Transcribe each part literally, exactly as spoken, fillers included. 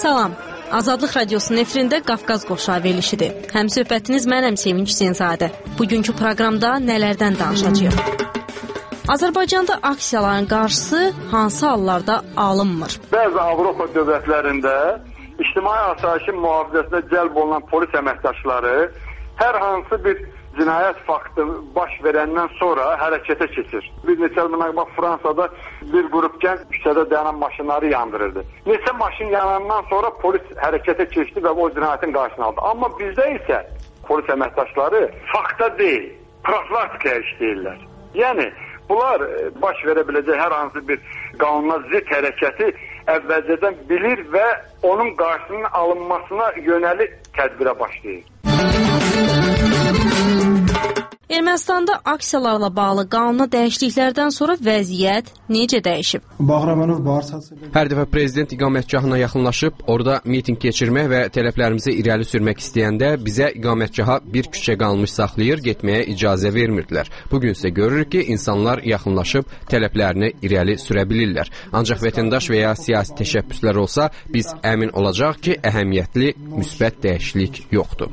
Salam, Azadlıq Radiosunun efirində Qafqaz qoşağı verilişidir. Həm söhbətiniz mənəm Sevinç Hüseynzadə. Bugünkü proqramda nələrdən danışacağıq? Azərbaycanda aksiyaların qarşısı hansı hallarda alınmır? Bəzi Avropa dövlətlərində ictimai asayişin mühafizəsinə cəlb olunan polis əməkdaşları hər hansı bir cinayət faktı baş verəndən sonra hərəkətə keçir. Bir neçə il bax Fransada bir qrup gənc küçədə dayanan maşınları yandırırdı. Neçə maşın yanandan sonra polis hərəkətə keçdi və o cinayətin qarşısını aldı. Amma bizdə isə polis əməkdaşları fakta deyil, profilaktikaya işləyirlər. Yəni bunlar baş verə biləcək hər hansı bir qanuna zidd hərəkəti əvvəlcədən bilir və onun qarşısının alınmasına yönəlik tədbirə başlayır. Ermənistanda aksiyalarla bağlı qanuna dəyişikliklərdən sonra vəziyyət necə dəyişib? Hər dəfə prezident iqamətgahına yaxınlaşıb, orada miting keçirmək və tələblərimizi irəli sürmək istəyəndə bizə iqamətgaha bir küçə qalmış saxlayır, getməyə icazə vermirdilər. Bugün isə görürük ki, insanlar yaxınlaşıb tələblərini irəli sürə bilirlər. Ancaq vətəndaş və ya siyasi təşəbbüslər olsa, biz əmin olacaq ki, əhəmiyyətli, müsbət dəyişiklik yoxdur.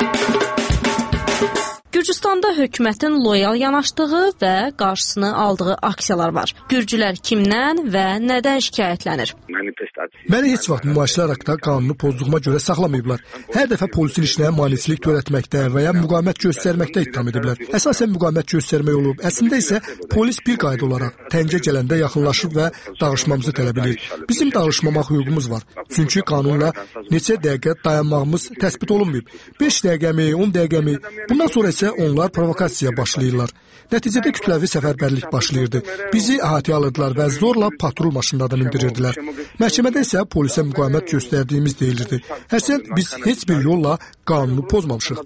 Gürcüstanda hökumətin loyal yanaşdığı və qarşısını aldığı aksiyalar var. Gürcülər kimdən və nədən şikayətlənir? Məni heç vaxt nümayişlər haqqında qanunu pozduğuma görə saxlamayıblar. Hər dəfə polisin işinə maneçilik törətməkdə və ya müqavimət göstərməkdə ittiham ediblər. Əsasən müqavimət göstərmək olub. Əslində isə polis bir qayda olaraq təngə gələndə yaxınlaşıb və danışmamızı tələb edir. Bizim danışmamaq hüququmuz var. Çünki qanunla neçə dəqiqə dayanmağımız təsbit olunmayıb. beş dəqiqəmi, on dəqiqəmi. Bundan sonra isə onlar provokasiyaya başlayırlar. Nəticədə kütləvi səfərbərlik başlayırdı. Bizi əhatəyə alırdılar və zorla patrul maşınlardan indirirdilər. Məhkəmədə isə polisə müqavimət göstərdiyimiz deyilirdi. Həsən biz heç bir yolla qanunu pozmamışıq.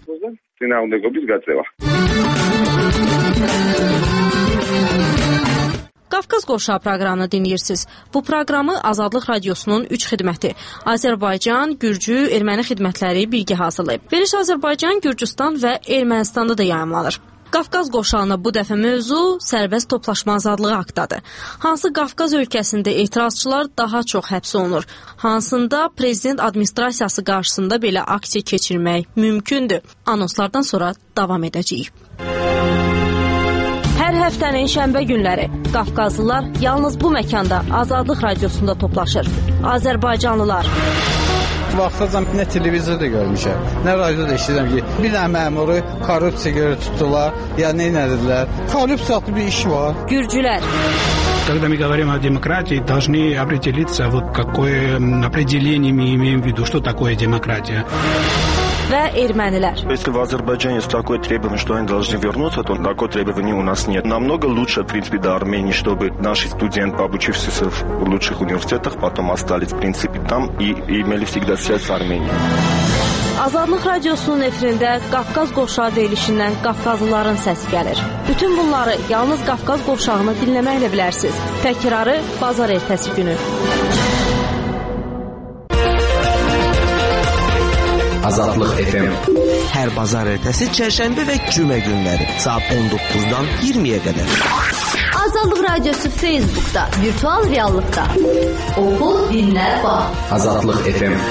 Qafqaz qoşağı proqramını dinləyirsiniz. Bu proqramı Azadlıq Radiosunun üç xidməti Azərbaycan, Gürcü, Erməni xidmətləri birgə hazırlayıb. Veriş Azərbaycan, Gürcüstan və Ermənistanda da yayımlanır. Qafqaz qoşağına bu dəfə mövzu sərbəst toplaşma azadlığı haqqındadır. Hansı Qafqaz ölkəsində etirazçılar daha çox həbs olunur? Hansında prezident administrasiyası qarşısında belə aksiya keçirmək mümkündür? Anonslardan sonra davam edəcəyik. Hər həftənin şənbə günləri Qafqazlılar yalnız bu məkanda Azadlıq Radiosunda toplaşır. Azərbaycanlılar. Vaxtacan nə televizorda görmüşəm, nə radioda eşidirəm ki, bir dənə məmuru korrupsiya görə tutdular, ya nə edildilər. Korrupsiyalı bir iş var. Gürcülər. Когда мы говорим о демократии, должны определиться, вот какое определение мы имеем в виду, что такое демократия. Və ermənilər. Если в Азербайджане есть такое требование, что они должны вернуться, то такое требование у нас нет. Намного лучше, в принципе, до Армении, чтобы наши студенты, обучившиеся в лучших университетах, потом остались, в принципе, там и, и имели всегда связь с Арменией. Azadlıq Radiosunun efirində Qafqaz qoşağı verilişindən Qafqazlıların səsi gəlir. Bütün bunları yalnız Qafqaz qoşağını dinləməklə bilərsiniz. Təkrarı bazar ertəsi günü. Azadlıq F M. Hər bazar ertəsi çərşənbə və cümə günləri saat on doqquzdan iyirmiyə qədər. Azadlıq Radiosu Facebookda, virtual reallıqda. Oxu, dinlə, bax. Azadlıq F M.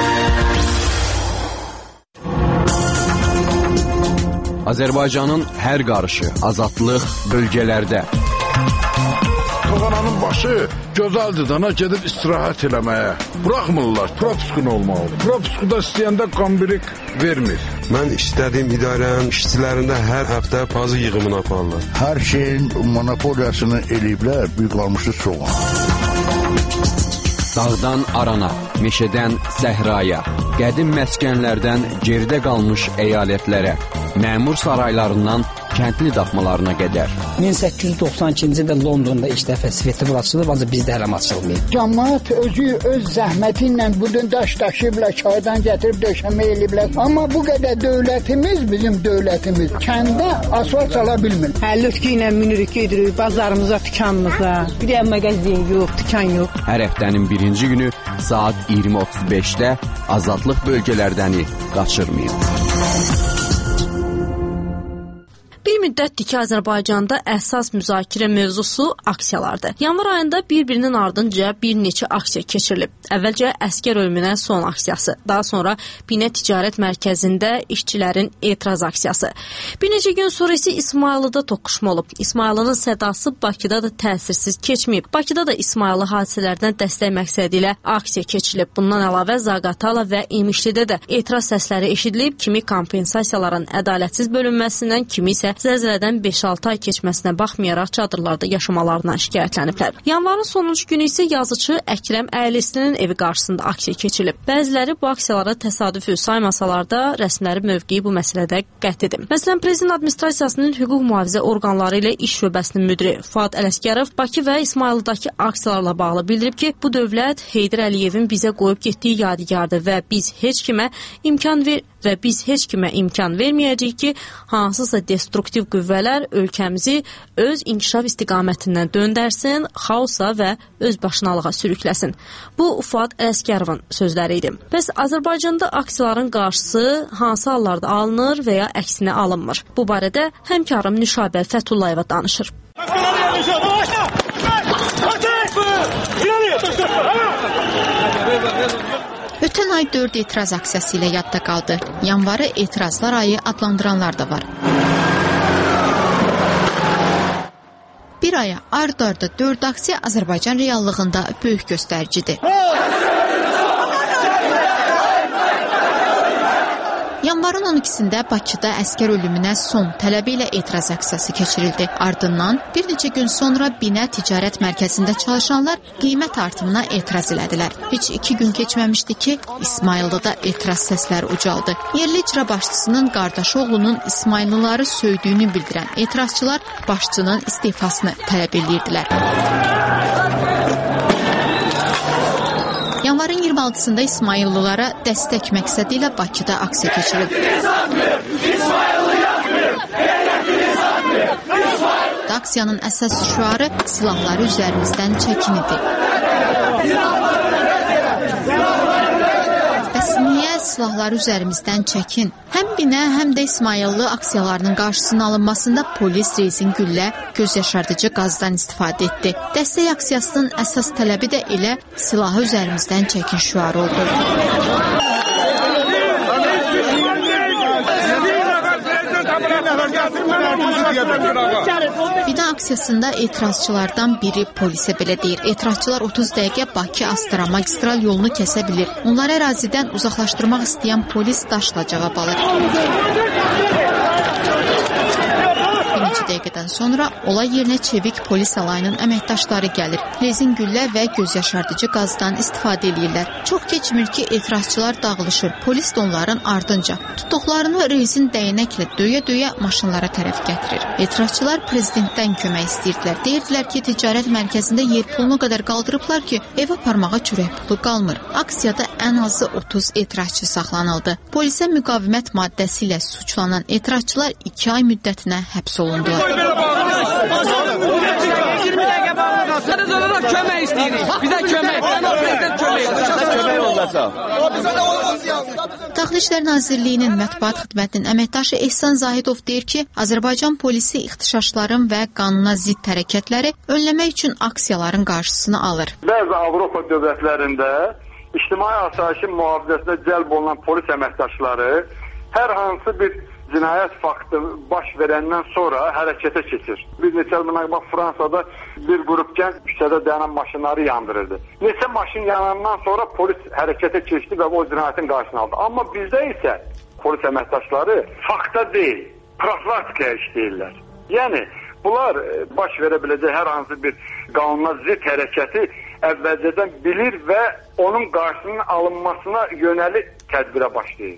Azərbaycanın hər qarışı, azadlıq bölgələrdə. Toğananın başı gözəldir dana gedib istirahət eləməyə. Buraxmırlar, propiskun olmalı. Propiskuda istəyəndə qambirik vermir. Mən istədiyim idarənin işçilərində hər həftə pazı yığımını aparırlar. Hər şeyin monopoliyasını eləyiblər, bir qalmışı çoğun. Dağdan arana, meşədən səhraya, qədim məskənlərdən geridə qalmış əyalətlərə, məmur saraylarından kəndli daxmalarına qədər. min səkkiz yüz doxsan ikinci ildə Londonda ilk dəfə festival açılıb, ancaq bizdə hələm açılmayıb. Cəmaət özü öz zəhməti ilə budun daş daşıyıblar, çaydan gətirib döşəmə eləyiblər. Amma bu qədər dövlətimiz, bizim dövlətimiz kəndə asfalt çala bilmir. Həlütkü ilə minirik, gedirik bazarımıza, dükanımıza. Bir də mağazin yox, dükan yox. Hər həftənin birinci günü saat iyirmi otuz beşdə azadlıq bölgələrdəni qaçırmayın. müddətdir ki, Azərbaycanda əsas müzakirə mövzusu aksiyalardır. Yanvar ayında bir-birinin ardınca bir neçə aksiya keçirilib. Əvvəlcə əskər ölümünə son aksiyası, daha sonra Binə Ticarət Mərkəzində işçilərin etiraz aksiyası. Bir neçə gün sonra isə İsmayılıda toqquşma olub. İsmayılının sədası Bakıda da təsirsiz keçməyib. Bakıda da İsmayılı hadisələrdən dəstək məqsədi ilə aksiya keçirilib. Bundan əlavə Zaqatala və İmişlidə də etiraz səsləri eşidilib. Kimi kompensasiyaların ədalətsiz bölünməsindən, kimi isə zəlzələdən beş-altı ay keçməsinə baxmayaraq çadırlarda yaşamalarından şikayətləniblər. Yanvarın sonuncu günü isə yazıçı Əkrəm Əylisinin evi qarşısında aksiya keçirilib. Bəziləri bu aksiyalara təsadüfi saymasalar da rəsmilərin mövqeyi bu məsələdə qət'idir. Məsələn, Prezident Administrasiyasının hüquq mühafizə orqanları ilə iş şöbəsinin müdiri Fuad Ələsgərov Bakı və İsmayıldakı aksiyalarla bağlı bildirib ki, bu dövlət Heydər Əliyevin bizə qoyub getdiyi yadigardır və biz heç kimə imkan ver və biz heç kimə imkan verməyəcəyik ki, hansısa destruktiv qüvvələr ölkəmizi öz inkişaf istiqamətindən döndərsin, xaosa və özbaşınalığa sürükləsin. Bu, Fuad Ələsgərovun sözləri idi. Bəs Azərbaycanda aksiyaların qarşısı hansı hallarda alınır və ya əksinə alınmır? Bu barədə həmkarım Nüşabə Fətullayeva danışır. Ötən ay dörd etiraz aksiyası ilə yadda qaldı. Yanvarı etirazlar ayı adlandıranlar da var. Bir aya ard-arda dörd aksiya Azərbaycan reallığında böyük göstəricidir. Yanvarın on ikisində Bakıda əskər ölümünə son tələbi ilə etiraz aksiyası keçirildi. Ardından bir neçə gün sonra Binə Ticarət Mərkəzində çalışanlar qiymət artımına etiraz elədilər. Heç iki gün keçməmişdi ki, İsmayıllıda etiraz səsləri ucaldı. Yerli icra başçısının qardaşı oğlunun İsmayıllıları söydüyünü bildirən etirazçılar başçının istifasını tələb edirdilər. Yanvarın iyirmi altısında İsmayıllılara dəstək məqsədi ilə Bakıda aksiya keçirildi. Aksiyanın əsas şüarı silahları üzərimizdən çəkin idi. Bəs niyə silahları üzərimizdən çəkin? Həm Binə, həm də İsmayıllı aksiyalarının qarşısının alınmasında polis rezin güllə, göz yaşardıcı qazdan istifadə etdi. Dəstək aksiyasının əsas tələbi də elə silahı üzərimizdən çəkin şüarı oldu. Binə aksiyasında etirazçılardan biri polisə belə deyir. Etirazçılar otuz dəqiqə Bakı-Astara magistral yolunu kəsə bilir. Onları ərazidən uzaqlaşdırmaq istəyən polis daşla cavab alır. Bir neçə dəqiqədən sonra olay yerinə çevik polis alayının əməkdaşları gəlir. Rezin güllə və göz yaşardıcı qazdan istifadə edirlər. Çox keçmir ki, etirazçılar dağılışır. Polis də onların ardınca. Tutduqlarını rezin dəyənəklə döyə-döyə maşınlara tərəf gətirir. Etirazçılar prezidentdən kömək istəyirdilər. Deyirdilər ki, ticarət mərkəzində yer pulunu qədər qaldırıblar ki, ev aparmağa çörək pulu qalmır. Aksiyada ən azı otuz etirazçı saxlanıldı. Polisə müqavimət maddəsi ilə suçlanan etirazçılar iki ay müddətinə həbs olundular. Kömək istəyirik. Bizə kömək. Kömək olmasa. Daxili İşlər Nazirliyinin mətbuat xidmətinin əməkdaşı Ehsan Zahidov deyir ki, Azərbaycan polisi ixtişaşların və qanuna zidd hərəkətləri önləmək üçün aksiyaların qarşısını alır. Bəzi Avropa dövlətlərində ictimai asayişin mühafizəsinə cəlb olunan polis əməkdaşları hər hansı bir cinayət faktı baş verəndən sonra hərəkətə keçir. Bir neçə il bax Fransada bir qrup gənc küçədə dayanan maşınları yandırırdı. Neçə maşın yanandan sonra polis hərəkətə keçdi və o cinayətin qarşısını aldı. Amma bizdə isə polis əməkdaşları fakta deyil, profilaktikaya işləyirlər. Yəni bunlar baş verə biləcək hər hansı bir qanuna zidd hərəkəti əvvəlcədən bilir və onun qarşısının alınmasına yönəlik tədbirə başlayır.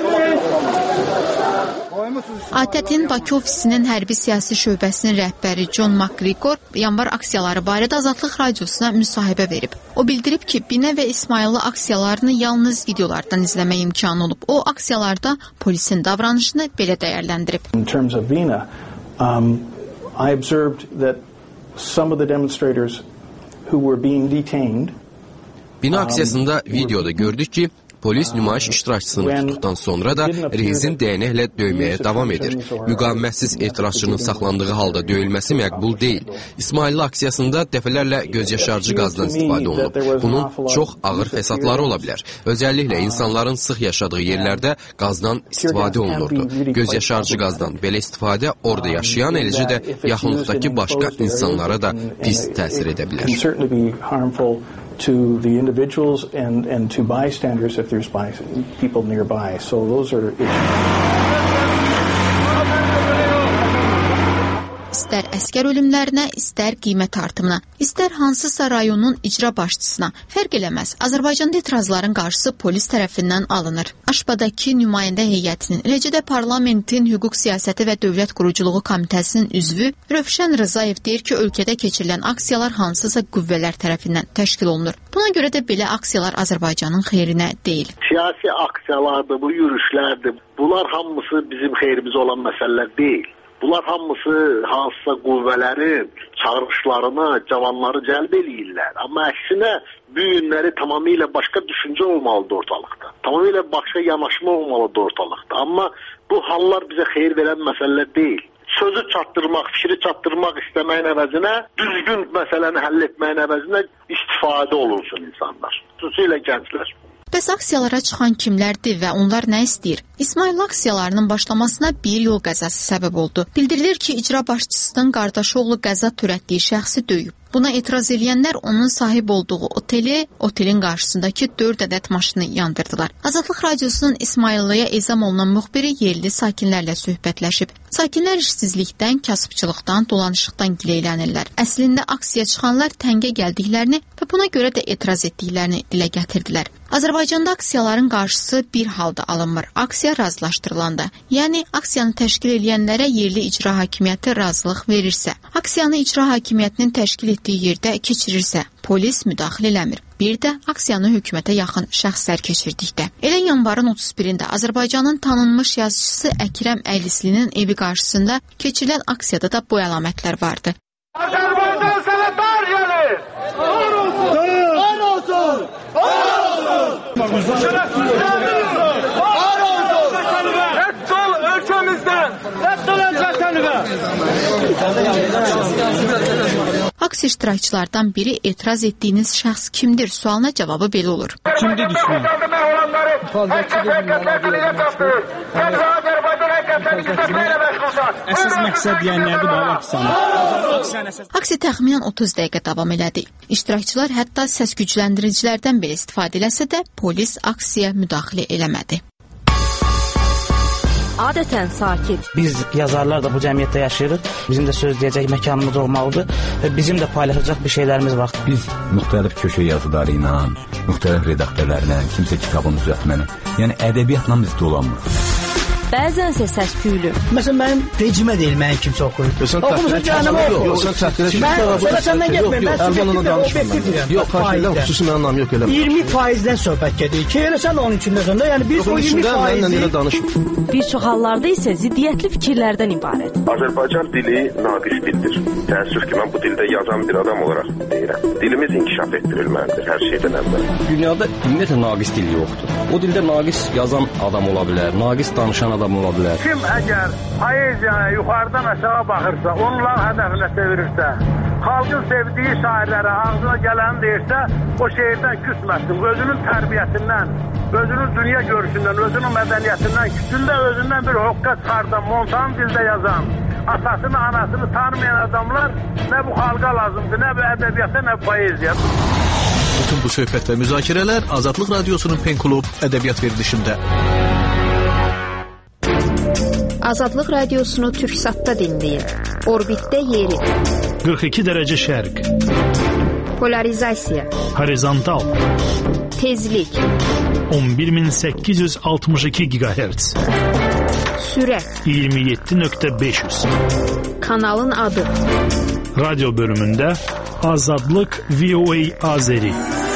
A T T-nin Bakı ofisinin hərbi siyasi şöbəsinin rəhbəri John McGregor yanvar aksiyaları barədə Azadlıq Radiosuna müsahibə verib. O bildirib ki, Binə və İsmayıllı aksiyalarını yalnız videolardan izləmək imkanı olub. O aksiyalarda polisin davranışını belə dəyərləndirib. In terms of Binə, um, I observed that some of the demonstrators who were being detained Binə aksiyasında videoda gördük ki, Polis nümayiş iştirakçısını tutduqdan sonra da reizin dəyənəklə döyməyə davam edir. Müqavimətsiz etirazçının saxlandığı halda döyülməsi məqbul deyil. İsmailli aksiyasında dəfələrlə gözyaşarcı qazdan istifadə olunub. Bunun çox ağır fəsadları ola bilər. Özəlliklə insanların sıx yaşadığı yerlərdə qazdan istifadə olunurdu. Gözyaşarcı qazdan belə istifadə orada yaşayan, eləcə də yaxınlıqdakı başqa insanlara da pis təsir edə bilər. To the individuals and, and to bystanders if there's by people nearby. So those are issues. İstər əskər ölümlərinə, istər qiymət artımına, istər hansısa rayonun icra başçısına fərq eləməz. Azərbaycanda etirazların qarşısı polis tərəfindən alınır. Aşbadakı nümayəndə heyətinin, eləcə də parlamentin hüquq siyasəti və dövlət quruculuğu komitəsinin üzvü Rövşən Rzayev deyir ki, ölkədə keçirilən aksiyalar hansısa qüvvələr tərəfindən təşkil olunur. Buna görə də belə aksiyalar Azərbaycanın xeyrinə deyil. Siyasi aksiyalardır, bu yürüşlərdir. Bunlar hamısı bizim xeyrimiz olan məsələlər deyil. Bunlar hamısı hansısa qüvvələrin çağırışlarına cavanları cəlb eləyirlər. Amma əksinə bu günləri tamamilə başqa düşüncə olmalıdır ortalıqda. Tamamilə başqa yanaşma olmalıdır ortalıqda. Amma bu hallar bizə xeyir verən məsələlər deyil. Sözü çatdırmaq, fikri çatdırmaq istəməyin əvəzinə, düzgün məsələni həll etməyin əvəzinə istifadə olunsun insanlar. Xüsusilə gənclər. Bəs aksiyalara çıxan kimlərdir və onlar nə istəyir? İsmail aksiyalarının başlamasına bir yol qəzası səbəb oldu. Bildirilir ki, icra başçısının qardaşı oğlu qəza törətdiyi şəxsi döyüb. Buna etiraz edənlər onun sahib olduğu oteli, otelin qarşısındakı dörd ədəd maşını yandırdılar. Azadlıq Radiosunun İsmailliyə ezam olunan müxbiri yerli sakinlərlə söhbətləşib. Sakinlər işsizlikdən, kasıbçılıqdan, dolanışıqdan gileylənirlər. Əslində aksiya çıxanlar təngə gəldiklərini və buna görə də etiraz etdiklərini dilə gətirdilər. Azərbaycanda aksiyaların qarşısı bir halda alınmır. Aksiya razılaşdırılanda, yəni aksiyanı təşkil edənlərə yerli icra hakimiyyəti razılıq verirsə, aksiyanı icra hakimiyyətinin təşkil etdiyi yerdə keçirirsə, polis müdaxilə eləmir. Bir də aksiyanı hökumətə yaxın şəxslər keçirdikdə. Elə yanvarın otuz birində Azərbaycanın tanınmış yazıçısı Əkrəm Əylislinin evi qarşısında keçirilən aksiyada da bu əlamətlər vardı. Azərbaycan sənə dar gəlir! Var olsun! Var olsun! Var olsun! Şərəfsizlərin! Var olsun! Rədd ol ölkəmizdən! Rədd ol ölkəmizdən! Aksiya iştirakçılardan biri etiraz etdiyiniz şəxs kimdir? Sualına cavabı belə olur. Kimdir düşmən? Əsas məqsəd deyənlərdir bu aksiyanı. Aksiya təxminən otuz dəqiqə davam elədi. İştirakçılar hətta səs gücləndiricilərdən belə istifadə eləsə də polis aksiyaya müdaxilə eləmədi. Adətən sakit. Biz yazarlar da bu cəmiyyətdə yaşayırıq. Bizim də söz deyəcək məkanımız olmalıdır və bizim də paylaşacaq bir şeylərimiz var. Biz müxtəlif köşə yazıları ilə, müxtəlif redaktörlərlə, kimsə kitabın düzəltməni, yəni ədəbiyyatla biz dolanmırıq. Bəzənsə səs-küylü. Məsələn, mənim rejimə deyil, mənim kimsə oxuyur. Oxumusun canım yox. Yox, sən çəkdirə çıxma. Mən səndən getməyim, mən subjektiv və obyektiv deyirəm. Yox, fayda, xüsusi mənim anlam yox elə. iyirmi faizdən söhbət gedir ki, elə sən də onun içində sən də, yəni biz o iyirmi faizi... Bir çox hallarda isə ziddiyyətli fikirlərdən ibarət. Azərbaycan dili naqis dildir. Təəssüf ki, mən bu dildə yazan bir adam olaraq deyirəm. Dilimiz inkişaf etdirilməlidir hər şeydən əvvəl. Dünyada ümumiyyətlə naqis dil yoxdur. O dildə naqis yazan adam ola bilər, naqis danışan adam ola bilər. Kim əgər poeziyaya yuxarıdan aşağı baxırsa, onların hədəfinə çevirirsə, xalqın sevdiyi şairlərə ağzına gələni deyirsə, o şeirdən küsməsin. Özünün tərbiyəsindən, özünün dünya görüşündən, özünün mədəniyyətindən, küçündə özündən bir hoqqa çıxardan, montan dildə yazan, atasını, anasını tanımayan adamlar nə bu xalqa lazımdır, nə bu ədəbiyyata, nə bu poeziya. Bütün bu söhbət və müzakirələr Azadlıq Radiosunun Pen Klub ədəbiyyat verilişində. Azadlıq Radiosunu Türksatda dinləyin. Orbitdə yeri. qırx iki dərəcə şərq. Polarizasiya. Horizontal. Tezlik. on bir min səkkiz yüz altmış iki gigahertz. Sürət. iyirmi yeddi nöqtə beş yüz. Kanalın adı. Radyo bölümündə Azadlıq V O A Azeri.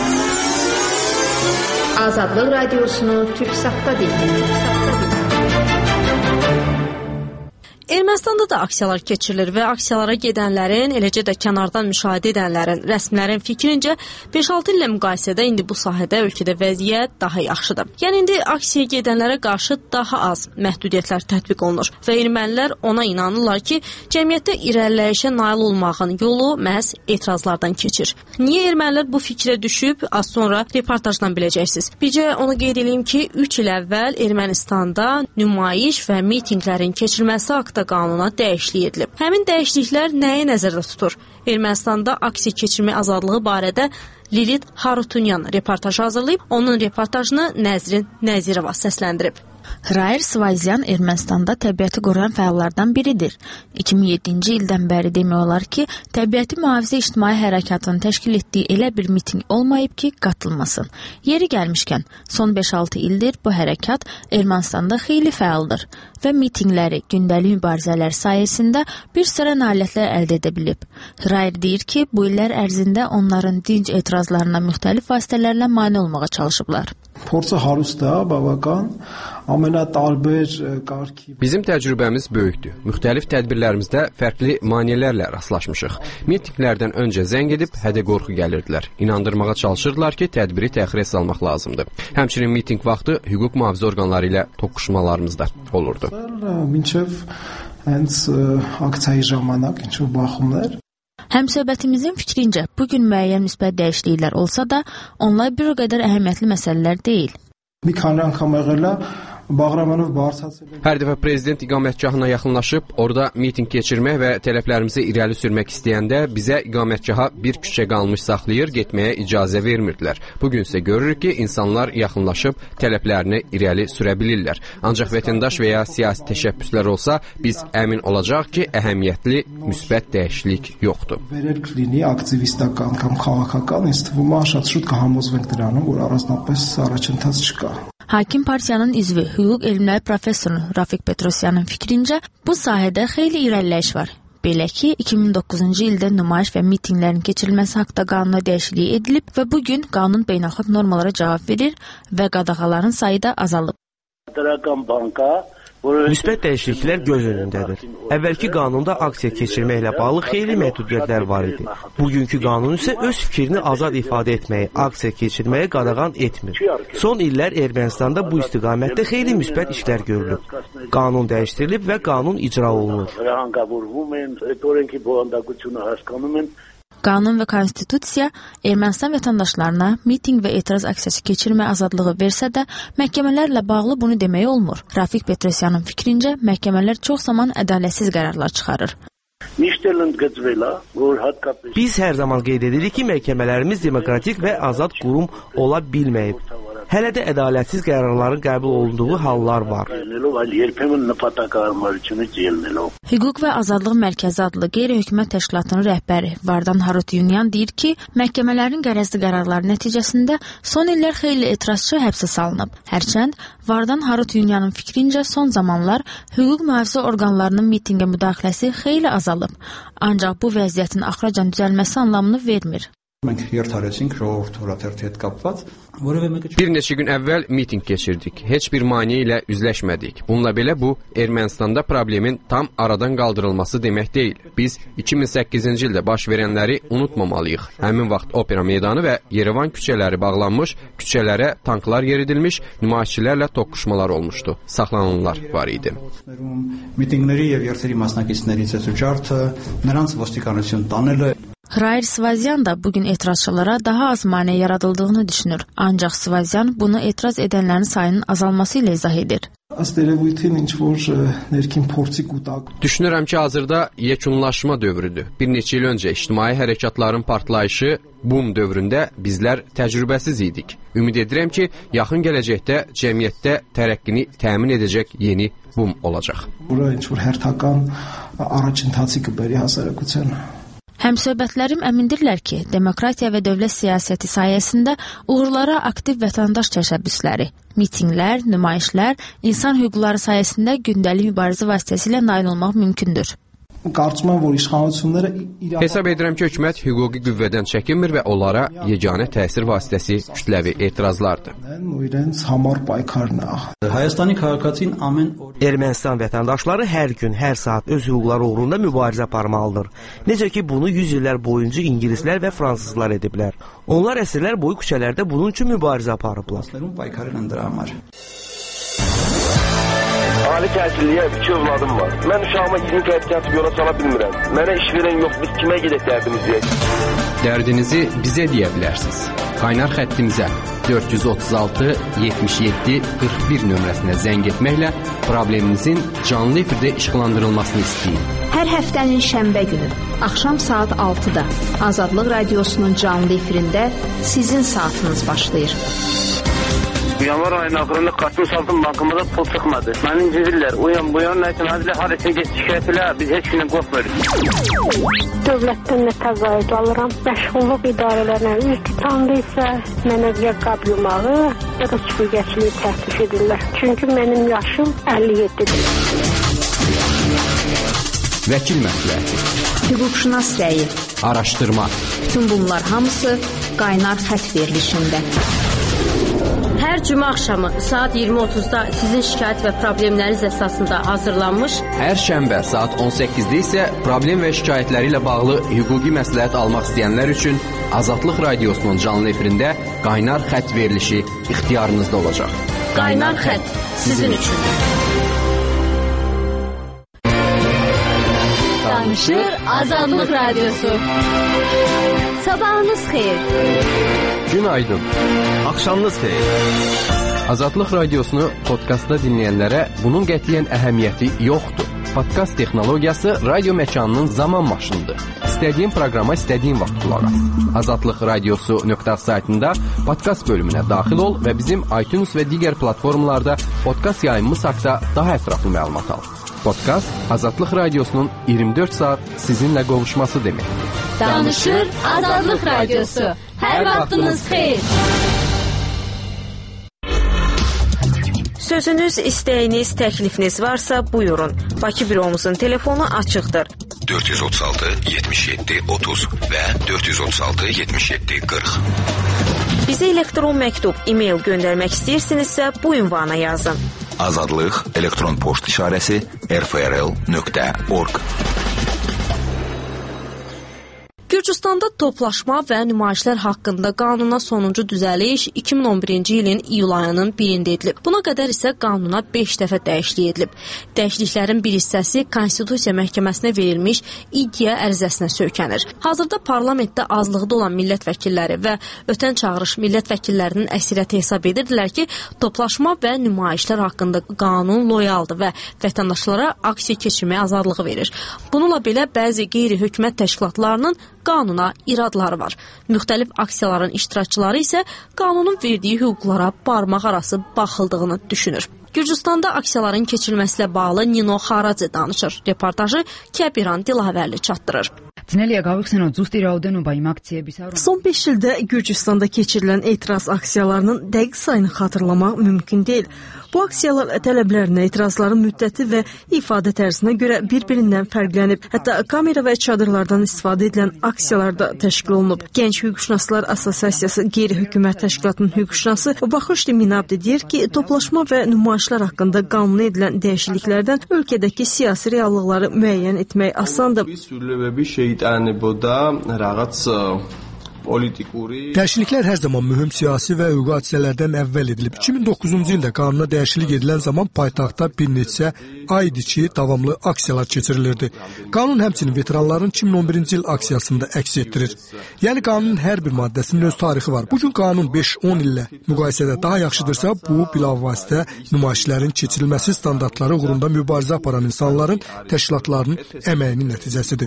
Azadlıq Radiosunu Türksatda dinləyin. Ermənistanda da aksiyalar keçirilir və aksiyalara gedənlərin, eləcə də kənardan müşahidə edənlərin, rəsmilərin fikrincə beş altı illə müqayisədə indi bu sahədə ölkədə vəziyyət daha yaxşıdır. Yəni indi aksiyaya gedənlərə qarşı daha az məhdudiyyətlər tətbiq olunur və ermənilər ona inanırlar ki, cəmiyyətdə irəliləyişə nail olmağın yolu məhz etirazlardan keçir. Niyə ermənilər bu fikrə düşüb? Az sonra reportajdan biləcəksiniz. Bircə onu qeyd edeyim ki, üç il əvvəl Ermənistanda nümayiş və mitinqlərin keçirilməsi haqqında qanuna dəyişiklik edilib. Həmin dəyişikliklər nəyi nəzərdə tutur? Ermənistanda aksiya keçirmə azadlığı barədə Lilit Harutunyan reportaj hazırlayıb, onun reportajını Nəzrin Nəzirova səsləndirib. Hrayr Svazyan Ermənistanda təbiəti qoruyan fəallardan biridir. iki min yeddinci ildən bəri demək olar ki, təbiəti mühafizə ictimai hərəkatının təşkil etdiyi elə bir miting olmayıb ki, qatılmasın. Yeri gəlmişkən, son beş altı ildir bu hərəkat Ermənistanda xeyli fəaldır və mitingləri, gündəlik mübarizələr sayəsində bir sıra nailiyyətlər əldə edə bilib. Hrayr deyir ki, bu illər ərzində onların dinc etirazlarına müxtəlif vasitələrlə mane olmağa çalışıblar. Փորձը հարուստ է, բավական, ամենատարբեր կարգի. Bizim təcrübəmiz böyükdür. Müxtəlif tədbirlərimizdə fərqli maneələrlə rastlaşmışıq. Mitinqlərdən öncə zəng edib hədə qorxu gəlirdilər. İnandırmağa çalışırdılar ki, tədbiri təxirə salmaq lazımdır. Həmçinin mitinq vaxtı hüquq mühafizə orqanları ilə toqquşmalarımız da olurdu. Մինչև հենց ակցիայի ժամանակ ինչ որ բախումներ. Həmsöhbətimizin fikrincə, bugün müəyyən müsbət dəyişikliklər olsa da, onlar bir o qədər əhəmiyyətli məsələlər deyil. Bir քանի անգամ եղել է Bağramanov bağırsaqsız. Hər dəfə prezident iqamətgahına yaxınlaşıb, orada miting keçirmək və tələblərimizi irəli sürmək istəyəndə bizə iqamətgaha bir küçə qalmış saxlayır, getməyə icazə vermirdilər. Bugün isə görürük ki, insanlar yaxınlaşıb tələblərini irəli sürə bilirlər. Ancaq vətəndaş və ya siyasi təşəbbüslər olsa, biz əmin olacaq ki, əhəmiyyətli müsbət dəyişiklik yoxdur. Վերել լինի ակտիվիստական կամ քաղաքական, ինձ թվում է շատ շուտ կհամոզվենք դրանում, որ առանձնապես առաջընթաց չկա. Hakim Partiyanın üzvü, hüquq elmləri professoru Rafik Petrosyanın fikrincə, bu sahədə xeyli irəliləyiş var. Belə ki, iki min doqquzuncu ildə nümayiş və mitinglərin keçirilməsi haqqında qanuna dəyişiklik edilib və bugün qanun beynəlxalq normalara cavab verir və qadağaların sayı da azalıb. Müsbət dəyişikliklər göz önündədir. Əvvəlki qanunda aksiya keçirməklə bağlı xeyli məhdudiyyətlər var idi. Bugünkü qanun isə öz fikrini azad ifadə etməyi, aksiya keçirməyə qadağan etmir. Son illər Ermənistanda bu istiqamətdə xeyli müsbət işlər görülüb. Qanun dəyişdirilib və qanun icra olunur. Qanun və konstitusiya Ermənistan vətəndaşlarına miting və etiraz aksiyası keçirmə azadlığı versə də, məhkəmələrlə bağlı bunu demək olmur. Rafik Petrosyanın fikrincə, məhkəmələr çox zaman ədalətsiz qərarlar çıxarır. Biz hər zaman qeyd edirik ki, məhkəmələrimiz demokratik və azad qurum ola bilməyib. Hələ də ədalətsiz qərarların qəbul olunduğu hallar var. Hüquq və Azadlıq Mərkəzi adlı qeyri-hökumət təşkilatının rəhbəri Vardan Harutyunyan deyir ki, məhkəmələrin qərəzli qərarları nəticəsində son illər xeyli etirazçı həbsə salınıb. Hərçənd Vardan Harutyunyanın fikrincə son zamanlar hüquq mühafizə orqanlarının mitinqə müdaxiləsi xeyli azalıb. Ancaq bu vəziyyətin axıracan düzəlməsi anlamını vermir. Bir neçə gün əvvəl miting keçirdik. Heç bir maneə ilə üzləşmədik. Bununla belə bu, Ermənistanda problemin tam aradan qaldırılması demək deyil. Biz iki min səkkizinci ildə baş verənləri unutmamalıyıq. Həmin vaxt opera meydanı və Yerevan küçələri bağlanmış, küçələrə tanklar yeridilmiş, nümayişçilərlə toqquşmalar olmuşdu. Saxlananlar var idi. Mitinqləri եւ երթերի մասնակիցներից ցույցը նրանց ոստիկանություն տանելը. Hrayr Svazyan da bugün etirazçılara daha az maneə yaradıldığını düşünür. Ancaq Svazyan bunu etiraz edənlərin sayının azalması ilə izah edir. Düşünürəm ki, hazırda yekunlaşma dövrüdür. Bir neçə il öncə ictimai hərəkatların partlayışı boom dövründə bizlər təcrübəsiz idik. Ümid edirəm ki, yaxın gələcəkdə cəmiyyətdə tərəqqini təmin edəcək yeni boom olacaq. Bura ինչ որ հերթական առաջընթացի կբերի հասարակությանը. Həmsöhbətlərim əmindirlər ki, demokratiya və dövlət siyasəti sayəsində uğurlara aktiv vətəndaş təşəbbüsləri, mitinglər, nümayişlər, insan hüquqları sayəsində gündəlik mübarizə vasitəsilə nail olmaq mümkündür. Qarşıma որ իշխանությունները Hesab edirəm ki, hökumət hüquqi qüvvədən çəkinmir və onlara yeganə təsir vasitəsi kütləvi etirazlardır. իրենց համար պայքարն է։ Հայաստանի քաղաքացին ամեն Ermənistan vətəndaşları hər gün, hər saat öz hüquqları uğrunda mübarizə aparmalıdır. Necə ki, bunu yüz illər boyunca ingilislər və fransızlar ediblər. Onlar əsrlər boyu küçələrdə bunun üçün mübarizə aparıblar. Պայքարն դրա համար։ Ali təhsilliyə iki övladım var. Mən uşağıma yeni təhsil yola sala bilmirəm. Mənə iş verən yox, biz kimə gedək dərdimizi deyək? Dərdinizi bizə deyə bilərsiniz. Qaynar xəttimizə dörd yüz otuz altı yetmiş yeddi qırx bir nömrəsinə zəng etməklə probleminizin canlı efirdə işıqlandırılmasını istəyin. Hər həftənin şənbə günü axşam saat altıda Azadlıq Radiosunun canlı efirində sizin saatınız başlayır. Yanvar ayının axırında kartın saldım bankımıza pul çıxmadı. Məni incirlər. Uyan bu yan nəysə mənə harasa get şikayət elə. Biz heç gündən qorxmuruq. Dövlətdən nə təzahürat alıram. Məşğulluq idarələrinə üz tutandı isə mənə ya qab yumağı ya da süpürgəçiliyi təklif edirlər. Çünki mənim yaşım əlli yeddidir. Vəkil məsləhəti, Hüquqşünas rəyi, araşdırma. bütün bunlar hamısı qaynar xətt verilişində. Hər cümə axşamı saat iyirmi otuzda sizin şikayət və problemləriniz əsasında hazırlanmış. Hər şənbə saat on səkkizdə isə problem və şikayətləri ilə bağlı hüquqi məsləhət almaq istəyənlər üçün Azadlıq Radiosunun canlı efirində qaynar xətt verilişi ixtiyarınızda olacaq. Qaynar xətt sizin üçün. Danışır Azadlıq Radiosu. Sabahınız xeyir. Günaydın. Axşamınız xeyir. Azadlıq Radiosunu podkastda dinləyənlərə bunun qətiyyən əhəmiyyəti yoxdur. Podkast texnologiyası radio məkanının zaman maşınıdır. İstədiyin proqrama istədiyin vaxt qulaq as. azadlıq radiosu nöqtə saytında podkast bölümünə daxil ol və bizim iTunes və digər platformalarda podkast yayımımız haqqında daha ətraflı məlumat al. Podkast Azadlıq Radiosunun iyirmi dörd saat sizinlə qovuşması deməkdir. Danışır Azadlıq Radiosu. Hər vaxtınız xeyir. Sözünüz, istəyiniz, təklifiniz varsa buyurun. Bakı büromuzun telefonu açıqdır. dörd yüz otuz altı yetmiş yeddi otuz və dörd yüz otuz altı yetmiş yeddi qırx. Bizə elektron məktub, e-mail göndərmək istəyirsinizsə bu ünvana yazın. Azadlıq elektron poçt işarəsi r f r l nöqtə org. Gürcüstanda toplaşma və nümayişlər haqqında qanuna sonuncu düzəliş iki min on birinci ilin iyul ayının birində edilib. Buna qədər isə qanuna beş dəfə dəyişiklik edilib. Dəyişikliklərin bir hissəsi Konstitusiya Məhkəməsinə verilmiş iddia ərizəsinə söykənir. Hazırda parlamentdə azlıqda olan millət vəkilləri və ötən çağırış millət vəkillərinin əksəriyyəti hesab edirdilər ki, toplaşma və nümayişlər haqqında qanun loyaldır və vətəndaşlara aksiya keçirməyə azadlığı verir. Bununla belə bəzi qeyri-hökumət təşkilatlarının qanuna iradları var. Müxtəlif aksiyaların iştirakçıları isə qanunun verdiyi hüquqlara barmaq arası baxıldığını düşünür. Gürcüstanda aksiyaların keçirilməsi ilə bağlı Nino Xaracı danışır. Reportajı Kəbiran Dilavərli çatdırır. Son beş ildə Gürcüstanda keçirilən etiraz aksiyalarının dəqiq sayını xatırlamaq mümkün deyil. Bu aksiyalar tələblərinə, etirazların müddəti və ifadə tərzinə görə bir-birindən fərqlənib. Hətta kamera və çadırlardan istifadə edilən aksiyalar da təşkil olunub. Gənc Hüquqşünaslar Assosiasiyası qeyri-hökumət təşkilatının hüquqşünası Baxışli Minabdi deyir ki, toplaşma və nümayişlər haqqında qanuna edilən dəyişikliklərdən ölkədəki siyasi reallıqları müəyyən etmək asandır. Dəyişikliklər hər zaman mühüm siyasi və hüquqi hadisələrdən əvvəl edilib. iki min doqquzuncu ildə qanuna dəyişiklik edilən zaman paytaxtda bir neçə ay idi ki, davamlı aksiyalar keçirilirdi. Qanun həmçinin veteranların iki min on birinci il aksiyasında əks etdirir. Yəni qanunun hər bir maddəsinin öz tarixi var. Bugün qanun beş on illə müqayisədə daha yaxşıdırsa, bu bilavasitə nümayişlərin keçirilməsi standartları uğrunda mübarizə aparan insanların, təşkilatlarının əməyinin nəticəsidir.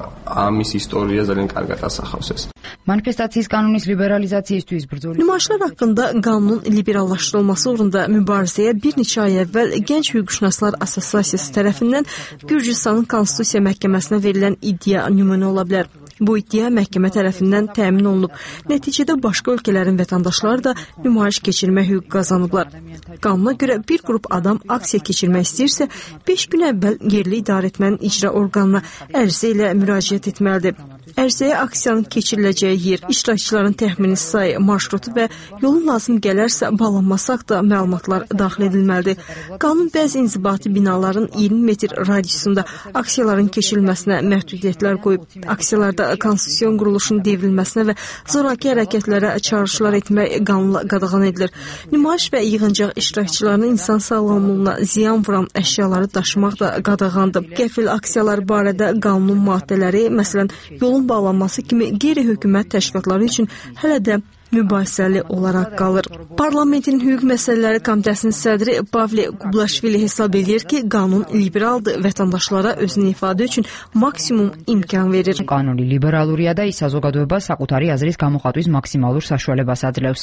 Manifestasiya qanunun liberalizasiyasıyız brzoli. Nümayişlər haqqında qanunun liberallaşdırılması uğrunda mübarizəyə bir neçə ay əvvəl Gənc Hüquqşünaslar Assosiasiyası tərəfindən Gürcüstanın Konstitusiya Məhkəməsinə verilən iddia nümunə ola bilər. Bu iddia məhkəmə tərəfindən təmin olunub. Nəticədə başqa ölkələrin vətəndaşları da nümayiş keçirmə hüququ qazanıblar. Qanuna görə bir qrup adam aksiya keçirmək istəyirsə, beş gün əvvəl yerli idarəetmənin icra orqanına ərizə ilə müraciət etməlidir. Ərizəyə aksiyanın keçiriləcəyi yer, iştirakçıların təxmini sayı, marşrutu və yolun lazım gələrsə bağlanmasaq da məlumatlar daxil edilməlidir. Qanun bəzi inzibati binaların iyirmi metr radiusunda aksiyaların keçirilməsinə məhdudiyyətlər qoyub. Aksiyalarda konstitusiyon quruluşunun devrilməsinə və zoraki hərəkətlərə çağırışlar etmək qanunla qadağan edilir. Nümayiş və yığıncaq iştirakçılarının insan sağlamlığına ziyan vuran əşyaları daşımaq da qadağandır. Qəfil aksiyalar barədə qanunun maddələri, məsələn, yolun bağlanması kimi qeyri-hökumət təşkilatları üçün hələ də mübahisəli olaraq qalır. Parlamentin hüquq məsələləri komitəsinin sədri Pavle Kublaşvili hesab edir ki, qanun liberaldır, vətəndaşlara özünü ifadə üçün maksimum imkan verir. Qanuni liberalurია და ის საზოგადოება საკუთარი აზრის გამოხატვის მაქსიმალურ საშუალებას აძლევს.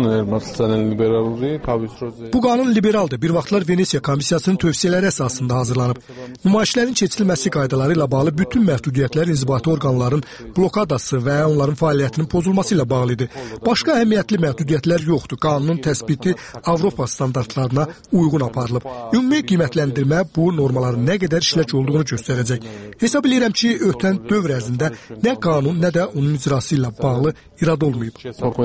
Bu qanun liberaldır. Bir vaxtlar Venesiya komissiyasının tövsiyələri əsasında hazırlanıb. Nümayişlərin keçirilməsi qaydaları ilə bağlı bütün məhdudiyyətlər inzibati orqanların blokadası və onların fəaliyyətinin pozulması ilə bağlıdır. Başqa əhəmiyyətli məhdudiyyətlər yoxdur. Qanunun təsbiti Avropa standartlarına uyğun aparılıb. Ümumi qiymətləndirmə bu normaların nə qədər işlək olduğunu göstərəcək. Hesab edirəm ki, ötən dövr ərzində nə qanun, nə də onun icrası ilə bağlı irad olmayıb.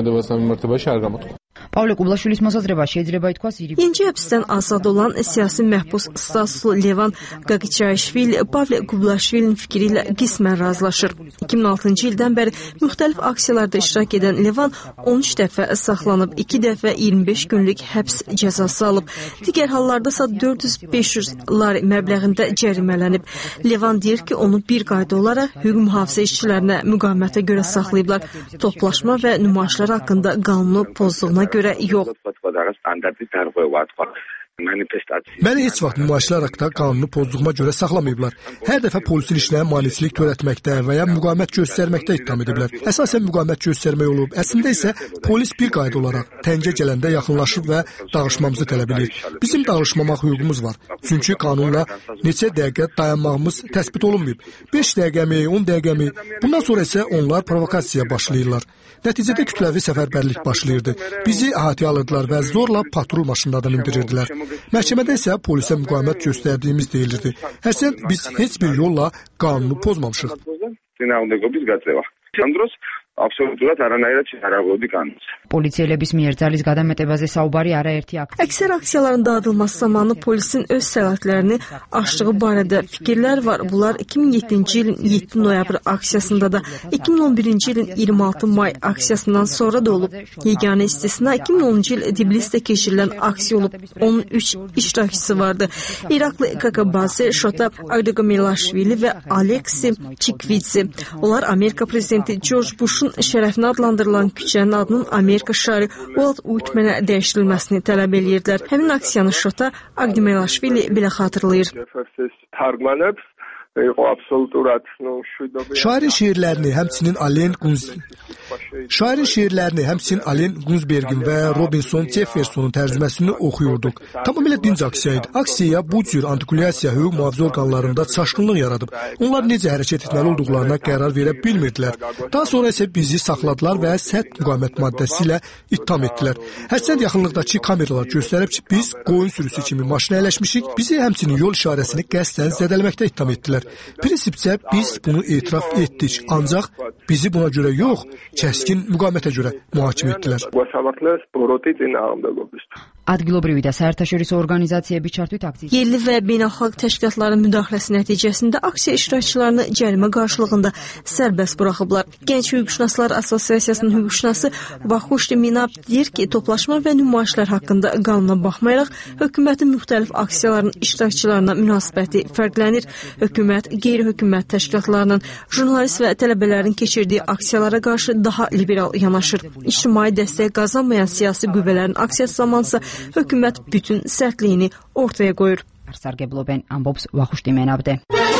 Pavle Kublaşvilis məsələ შეიძლება ithvas iri. Yeni həbsdən azad olan siyasi məhbus statuslu Levan Qaqiçayishvili Pavle Kublaşvilin fikri ilə qismən razılaşır. iki min altıncı ildən bəri müxtəlif aksiyalarda iştirak edən Levan on üç dəfə saxlanıb, iki dəfə iyirmi beş günlük həbs cəzası alıb. Digər hallarda isə dörd yüz beş yüz lari məbləğində cərimələnib. Levan deyir ki, onu bir qayda olaraq hüquq mühafizə işçilərinə müqavimətə görə saxlayıblar. Toplaşma və nümayişlər haqqında qanunu pozduğuna görə yox. Məni heç vaxt nümayişlər haqqında qanunu pozduğuma görə saxlamayıblar. Hər dəfə polisin işinə maneçilik törətməkdə və ya müqavimət göstərməkdə ittiham ediblər. Əsasən müqavimət göstərmək olub. Əslində isə polis bir qayda olaraq təngə gələndə yaxınlaşıb və dağışmamızı tələb edir. Bizim dağışmamaq hüququmuz var. Çünki qanunla neçə dəqiqə dayanmağımız təsbit olunmayıb. beş dəqiqəmi, on dəqiqəmi. Bundan sonra isə onlar provokasiyaya başlayırlar. Nəticədə kütləvi səfərbərlik başlayırdı. Bizi əhatəyə alırdılar və zorla patrul maşınlardan indirirdilər. Məhkəmədə isə polisə müqavimət göstərdiyimiz deyilirdi. Həsən biz heç bir yolla qanunu pozmamışıq. Absolutურად aranayla çağırıldı qanun. Polisiyaləbis mier ძალის გადამეტებაზე საუბარი არაერთი akt. Əksər aksiyaların dağıdılması zamanı polisin öz səlahiyyətlərini aşdığı barədə fikirlər var. Bunlar iki min yeddinci ilin yeddi noyabr aksiyasında da, iki min on birinci ilin iyirmi altı may aksiyasından sonra da olub. Yeganə istisna iki min onuncu il Tbilisdə keçirilən aksiya olub. Onun üç iştirakçısı vardı. İraqlı Kakabazi, Şota Agdegomelaşvili və Aleksi Çikvidze. Onlar Amerika prezidenti George Bush'un şərəfinə adlandırılan küçənin adının Amerika şarı Walt Whitmanə dəyişdirilməsini tələb edirdilər. Həmin aksiyanı Şota Agdegomelaşvili belə xatırlayır. Şairin şeirlərini həmçinin Allen Gunz Şairin şeirlərini həmçinin Allen Gunzbergin və Robinson Jeffersonun tərcüməsini oxuyurduq. Tamamilə dinc aksiya idi. Aksiyaya bu cür antikulasiya hüquq mühafizə orqanlarında çaşqınlıq yaradıb. Onlar necə hərəkət etməli olduqlarına qərar verə bilmirdilər. Daha sonra isə bizi saxladılar və sərt müqavimət maddəsi ilə ittiham etdilər. Hədsiz yaxınlıqdakı kameralar göstərib ki, biz qoyun sürüsü kimi maşına əyləşmişik. Bizi həmçinin yol işarəsini qəsdən zədələməkdə ittiham etdilər. Prinsipcə biz bunu etiraf etdik, ancaq bizi buna görə yox, kəskin müqavimətə görə mühakimə etdilər. Adgilobrivი და საერთაშორისო ორგანიზაციები ჩართვით აქციის. Yerli və beynəlxalq təşkilatların müdaxiləsi nəticəsində aksiya iştirakçılarını cərimə qarşılığında sərbəst buraxıblar. Gənc Hüquqşünaslar Assosiasiyasının hüquqşünası Vaxuşdi Minab deyir ki, toplaşma və nümayişlər haqqında qanuna baxmayaraq, hökumətin müxtəlif aksiyaların iştirakçılarına münasibəti fərqlənir. Hökumət, qeyri-hökumət təşkilatlarının, jurnalist və tələbələrin keçirdiyi aksiyalara qarşı daha liberal yanaşır. İctimai dəstək qazanmayan siyasi qüvvələrin aksiyası zamansa hökumət bütün sərtliyini ortaya qoyur. Sargebloben ambobs Vaxuşdi Menabde.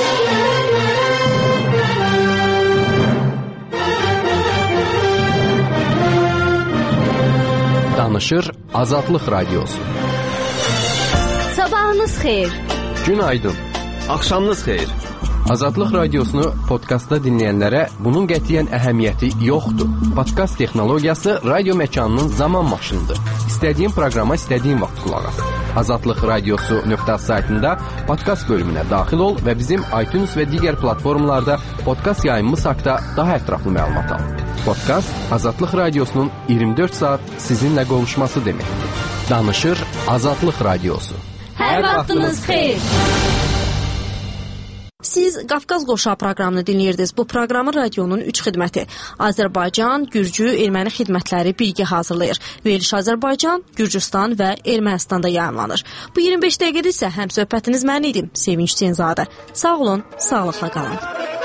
Danışır Azadlıq Radiosu. Sabahınız xeyir. Günaydın. Axşamınız xeyir. Azadlıq radiosunu podkastda dinləyənlərə bunun qətiyyən əhəmiyyəti yoxdur. Podkast texnologiyası radio məkanının zaman maşınıdır. İstədiyin proqrama istədiyin vaxt qulaq as. azadlıq radiosu nöqtə saytında podkast bölümünə daxil ol və bizim iTunes və digər platformalarda podkast yayımımız haqqında daha ətraflı məlumat al. Podkast Azadlıq radiosunun iyirmi dörd saat sizinlə qovuşması deməkdir. Danışır Azadlıq radiosu. Hər vaxtınız xeyir. Siz Qafqaz Qoşağı proqramını dinləyirdiniz. Bu proqramı radionun üç xidməti Azərbaycan, Gürcü, Erməni xidmətləri birgə hazırlayır. Veriliş Azərbaycan, Gürcüstan və Ermənistanda yayımlanır. Bu iyirmi beş dəqiqədə isə həmsöhbətiniz mən idim, Sevinç Hüseynzadə. Sağ olun, sağlıqla qalın.